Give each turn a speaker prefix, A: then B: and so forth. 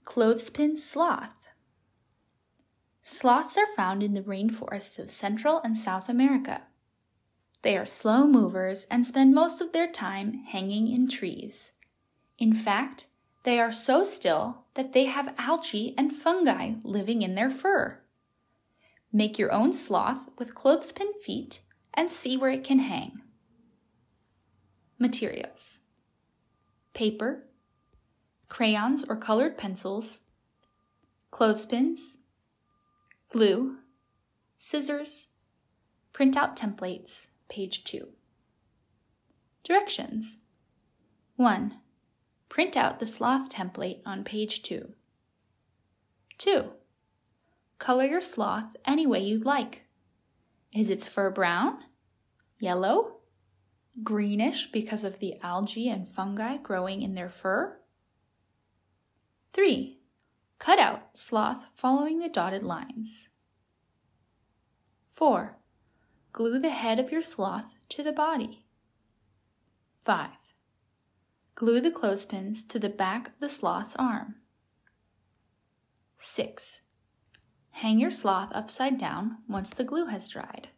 A: Clothespin sloth. Sloths are found in the rainforests of Central and South America. They are slow movers and spend most of their time hanging in trees. In fact, they are so still that they have algae and fungi living in their fur. Make your own sloth with clothespin feet and see where it can hang. Materials: paper, crayons or colored pencils, clothespins, glue, scissors, printout templates, page 2. Directions: 1. Print out the sloth template on page 2. 2. Color your sloth any way you'd like. Is its fur brown, yellow, greenish because of the algae and fungi growing in their fur? 3. Cut out sloth following the dotted lines. 4. Glue the head of your sloth to the body. 5. Glue the clothespins to the back of the sloth's arm. 6. Hang your sloth upside down once the glue has dried.